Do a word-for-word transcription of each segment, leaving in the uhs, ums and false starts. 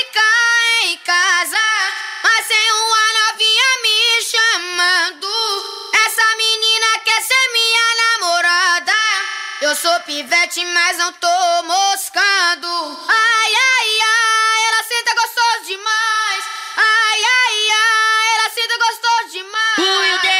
ficar em casa, mas tem uma novinha me chamando. Essa menina quer ser minha namorada. Eu sou pivete, mas não tô moscando. Ai, ai, ai, ela senta gostoso demais. Ai, ai, ai, ela senta gostoso demais. Punho de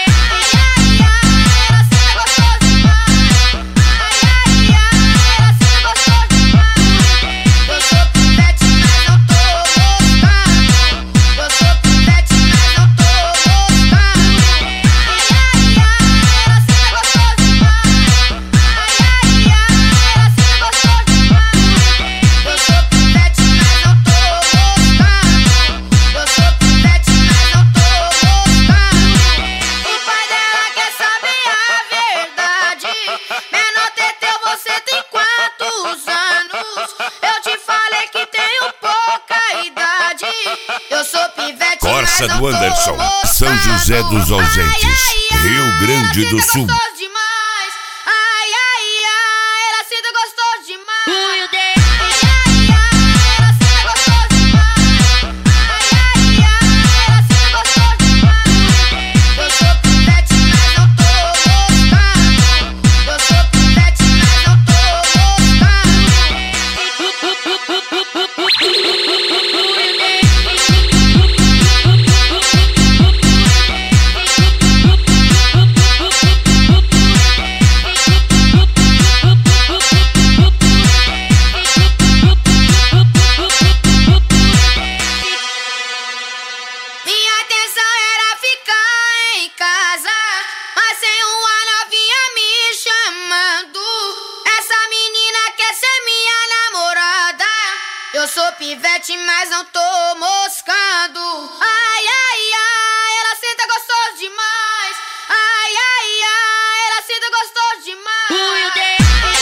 Corsa do Anderson, São José dos Ausentes, Rio Grande do Sul. Ai, ai, ai, ela senta gostoso demais. punho de Eu sou pivete, mas não tô moscando. Ai, ai, ai, ela senta gostoso demais. Ai, ai, ai, ela senta gostoso demais. punho de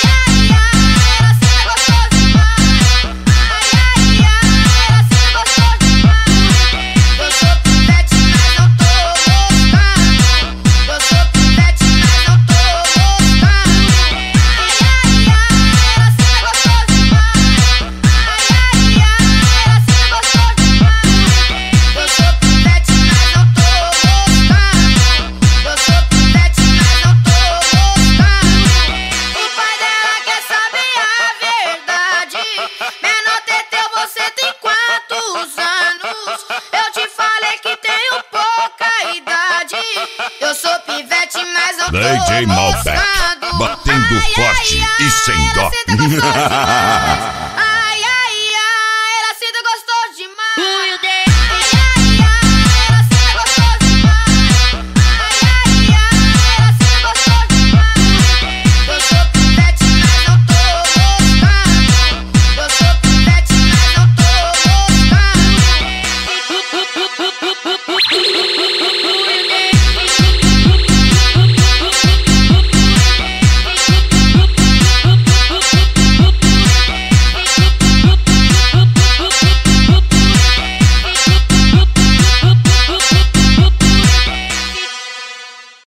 eu sou pivete, mas não tô D J Malbec, moscando. batendo Ai, forte ai, ai, e sem ela dó. senta gostoso demais.